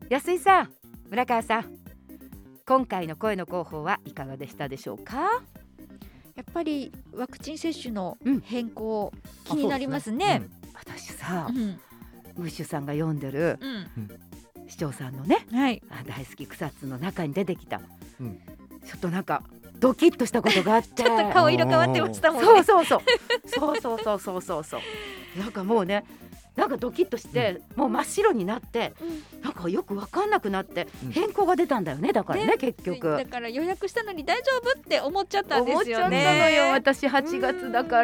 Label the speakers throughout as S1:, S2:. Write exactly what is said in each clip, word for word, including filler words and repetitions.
S1: 安井さん、村川さん、今回の声の広報はいかがでしたでしょうか。
S2: やっぱりワクチン接種の変更、
S1: うん、
S2: 気になりますね。
S1: うん、私さ、
S2: うん、
S1: ムッシュさんが読んでる、
S2: うん、
S1: 市長さんのね、
S2: はい、
S1: 大好き草津の中に出てきた、
S3: うん、
S1: ちょっとなんかドキッとしたことがあって
S2: ちょっと顔色変わってましたもんね。
S1: そうそうそうそうそうそうそうそうそうなんかもうね、なんかドキッとして、うん、もう真っ白になって、うん、なんかよく分かんなくなって変更が出たんだよね。だからね、ね、結局
S2: だから予約したのに大丈夫って思っちゃったんですよね。
S1: 思っちゃったのよ、私はちがつだから。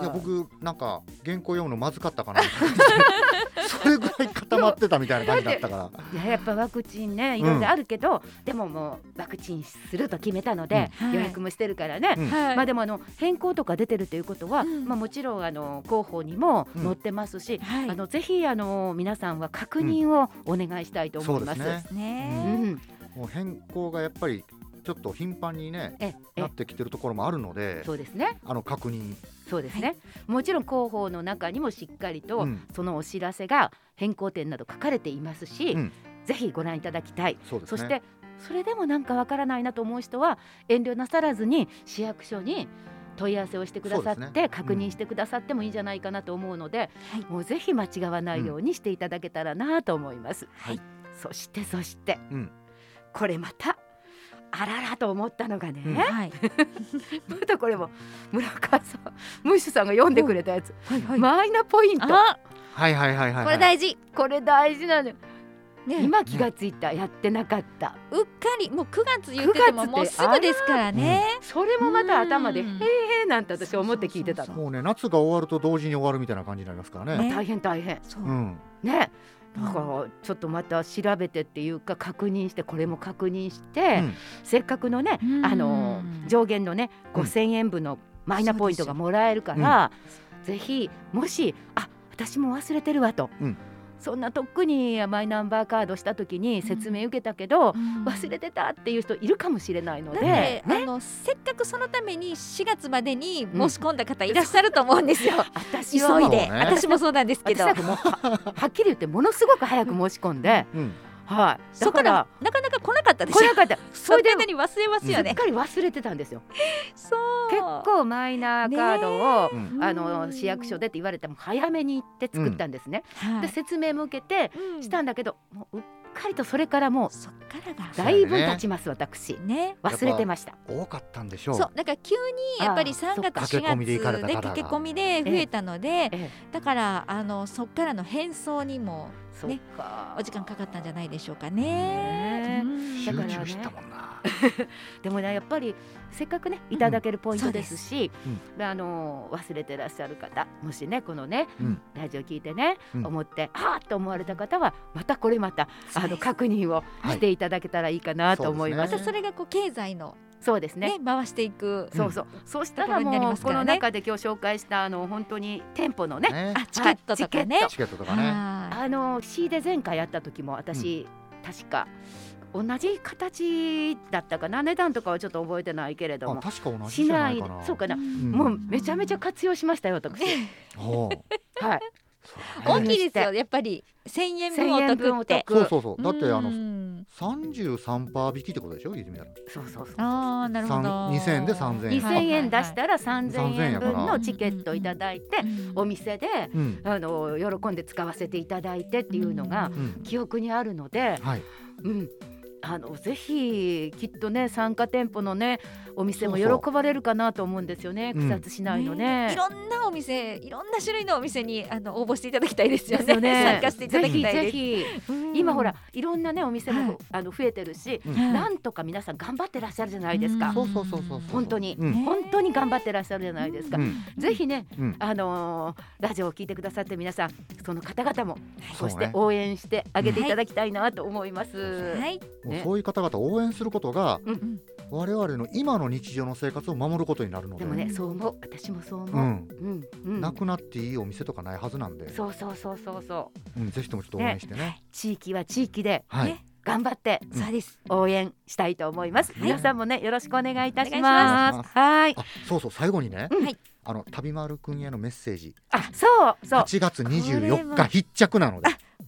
S3: いや僕なんか原稿読むのまずかったかなそれぐらい固まってたみたいな感じだったから。
S1: いや、やっぱワクチンね、いろいろあるけど、うん、でももうワクチンすると決めたので、うん、予約もしてるからね、はい、まあ、でもあの変更とか出てるということは、うん、まあ、もちろんあの広報にも載ってますし、うん、はい、あのぜひあの皆さんは確認をお願いしたいと思います。
S3: うん、そうですね、うん、もう変更がやっぱりちょっと頻繁にねなってきてるところもあるので、
S1: そうですね、
S3: あの確認、
S1: そうですね、はい、もちろん広報の中にもしっかりと、うん、そのお知らせが変更点など書かれていますし、うん、ぜひご覧いただきたい。 そ, そしてそれでもなんかわからないなと思う人は遠慮なさらずに市役所に問い合わせをしてくださって、ね、確認してくださってもいいんじゃないかなと思うので、うん、もうぜひ間違わないようにしていただけたらなと思います、
S3: はい、
S1: そしてそして、うん、これまたあららと思ったのがね、うん、はい、またこれも村川さん、ムッシュさんが読んでくれたやつ、はいはい、マイナポイント、
S3: はいはいはいはい、
S2: これ大事、
S1: これ大事なのよ、ね、今気がついた、ね、やってなかった、
S2: うっかり、もうくがつ言っててももうすぐですからね、
S1: うん、それもまた頭でへーへーなんて私思って聞いてたの。
S3: もうね、夏が終わると同時に終わるみたいな感じになりますからね、
S1: ね、大変大変、そう、うん、ね、だからちょっとまた調べてっていうか確認して、これも確認して、うん、せっかくのね、あの上限のねごせんえんぶのマイナポイントがもらえるから、うん、ぜひもしあ私も忘れてるわと、うん、そんなとっくにマイナンバーカードした時に説明受けたけど、うん、忘れてたっていう人いるかもしれないので、ね、
S2: あのせっかくそのためにしがつまでに申し込んだ方いらっしゃると思うんですよ、うん、
S1: 私
S2: 急いで、ね、私もそうなんですけど、
S1: 私も は, はっきり言ってものすごく早く申し込んで、うん、はい、
S2: だからなかなか来なかったでしょ。
S1: 来なかった。
S2: それでに忘れますよね。
S1: すっかり忘れてたんですよ。
S2: そう
S1: 結構マイナーカードを、ね、あの市役所でって言われても早めに行って作ったんですね、うん、で説明も受けてしたんだけど、もううっかりとそれからもうそっからがだいぶ経ちます、私、ね、忘れてました。
S3: 多かったんでしょう。
S2: そうだから急にやっぱりさんがつしがつで駆け込みで増えたので、ええ、だからあのそっからの返送にもね、お時間かかったんじゃないでしょうかね。
S3: 集中したもんな。
S1: でもね、やっぱりせっかくねいただけるポイントですし、うん、あの忘れてらっしゃる方、もしねこのね、うん、ラジオ聞いてね、うん、思ってあーっと思われた方はまたこれまたあの確認をしていただけたらいいかなと思います。
S2: またそれがこう経済の
S1: そうですね、
S2: ね、回していく、
S1: そうそう、うん、そうしたらもうこの中で今日紹介したあの本当に店舗のね、
S2: ね、あチケットとかね、
S3: チケットとかね、
S1: あの C で前回やった時も私、うん、確か同じ形だったかな、値段とかはちょっと覚えてないけれども、
S3: 確か同じじゃないかな、
S1: そうかな、うん、もうめちゃめちゃ活用しましたよ私はい、
S2: 大きいですよ、やっぱりせんえんぶんお得って、
S3: そうそうそう、だってあの さんじゅうさんパーセント 引きってことでしょ、言ってみたら。
S1: そうそうそう、
S2: あー、なるほど、
S3: にせんえんでさんぜんえん、
S1: にせんえん出したらさんぜんえんぶんのチケットいただいて、お店で、うん、あの喜んで使わせていただいてっていうのが記憶にあるので、はい、うん、あのぜひきっとね参加店舗のねお店も喜ばれるかなと思うんですよね、そうそう、草津市内のね、
S2: ね、いろんなお店、いろんな種類のお店にあの応募していただきたいですよ ね, よね参加していただきたいです。
S1: ぜひぜひ、うん、今ほらいろんなねお店も、はい、あの増えてるし、うん、なんとか皆さん頑張ってらっしゃるじゃないですか、
S3: そうそうそうそう、
S1: 本当に、うん、本当に頑張ってらっしゃるじゃないですか、うん、ぜひね、うん、あのー、ラジオを聞いてくださって皆さんその方々もそして応援してあげていただきたいなと思います、
S2: はい、
S3: もうそういう方々を応援することが、うん、我々の今の日常の生活を守ることになるので、
S1: でもね、そう思う、私もそう思う、うん
S3: うん、なくなっていいお店とかないはずなんで、
S1: そうそうそうそうそう、
S3: うん、ぜひともちょっと応援してね、ね、
S1: 地域は地域で、はい、ね、頑張って、
S2: うん、そうです、
S1: 応援したいと思います、はい、皆さんもねよろしくお願いいたします。はい、
S3: あ、そうそう、最後にね、
S1: うん、はい、
S3: あの旅丸くんへのメッセージ、
S1: あ、そうそう、
S3: はちがつにじゅうよっか必着なので、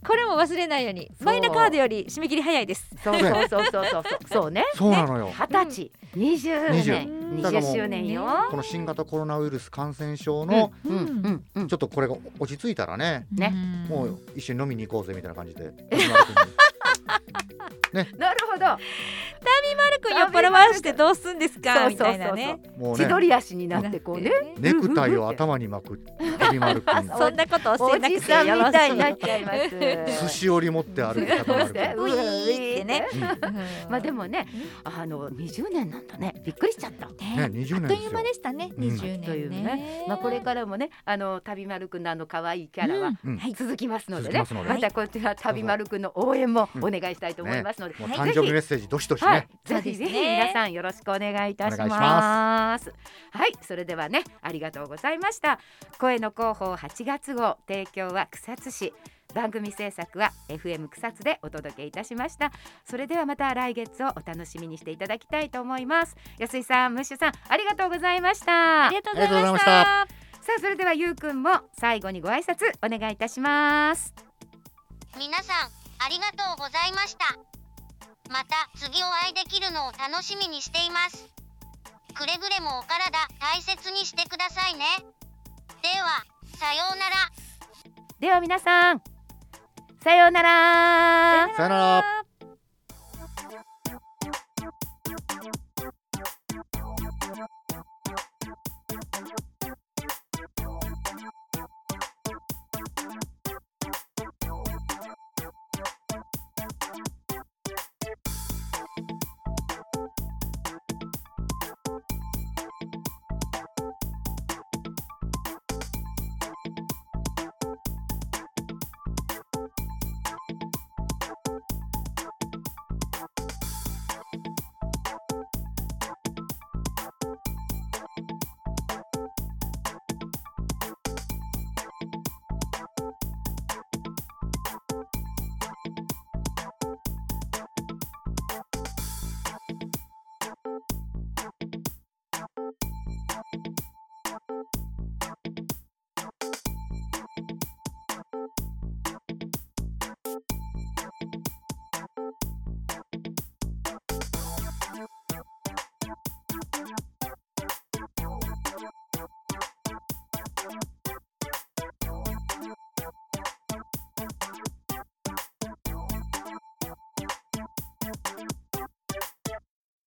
S2: これも忘れないように。マイナカードより締め切り早いです。
S1: そうそうそうそうそうそうね。
S3: そうなのよ。
S1: 二十歳、二十年、二十周年よ。
S3: この新型コロナウイルス感染症のちょっとこれが落ち着いたらね、もう一緒に飲みに行こうぜみたいな感じで。
S1: ね、なるほど。タ
S2: ミマル君酔っ払わしてどうすんですかみたいなね。
S1: もう千鳥足になってこうね。
S3: ネクタイを頭に巻くタミマル君。
S2: そんなこと教えなくてよろしい。おじさん
S1: みたいになっちゃいます。
S3: 寿司折り持って歩くタミマル君。
S2: ういーってね。
S1: まあでもね、あのにじゅうねんなんだね。びっくりしちゃった。
S3: ね、にじゅうねん
S2: ですよ。あっという間でしたね。にじゅうねんという
S1: ね。まあこれからもね、あのタミマル君のあの可愛いキャラは続きますのでね。またこちらタミマル君の応援もお願いしたいと思いますので。
S3: 誕生日メッセージどしどしね。
S1: ぜひぜひ皆さんよろしくお願いいたします。はい、それではね、ありがとうございました。声の広報はちがつ号、提供は草津市、番組制作は エフエム 草津でお届けいたしました。それではまた来月をお楽しみにしていただきたいと思います。安井さん、ムッシュさん、ありがとうございました。
S2: ありがとうございました。さ
S1: あ、それではゆうくんも最後にご挨拶お願いいたします。
S4: 皆さん、ありがとうございました。また次お会いできるのを楽しみにしています。くれぐれもお体大切にしてくださいね。では、さようなら。
S1: では皆さん、さようなら。
S3: さようなら。